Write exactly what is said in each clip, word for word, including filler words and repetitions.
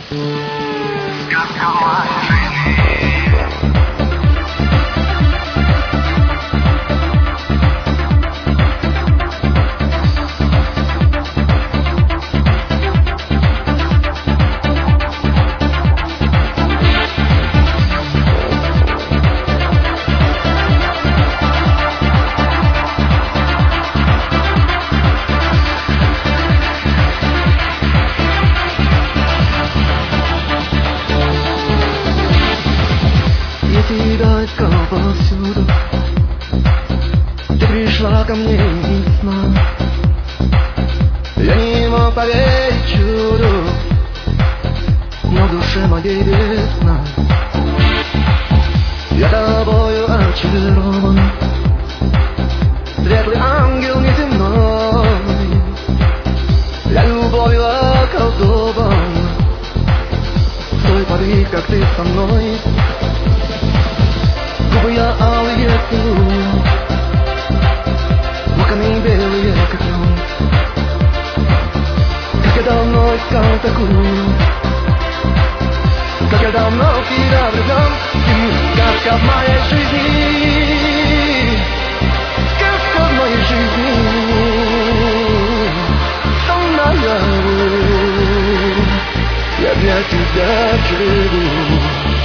Сказка моей жизни. Тебя искал повсюду, ты пришла ко мне из сна. Я не мог поверить чуду, но в душе моей весна. Я тобою очарован, светлый ангел неземной. Я любовью околдован с той поры, как ты со мной. Губы я алые целую, локоны белые, как лед. Как я давно искал такую, как я давно в тебя влюблен. Ты сказка в моей жизни, сказка в моей жизни. Сон наяву, я для тебя живу.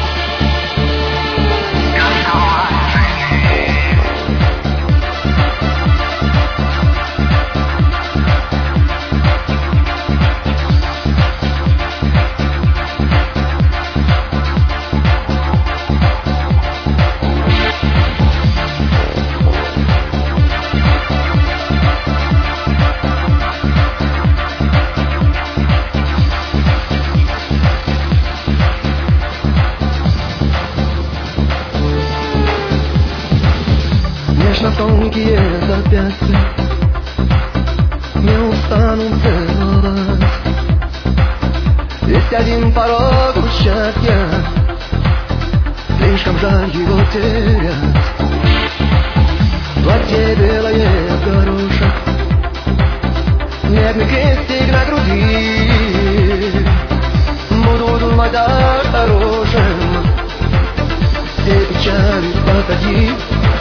Нежно тонкие запястья не устанут целовать. Есть один порог у счастья, слишком жаль его терять. Платье белое в горошек, нежный крестик на груди. Буду думать о хорошем, все печали позади.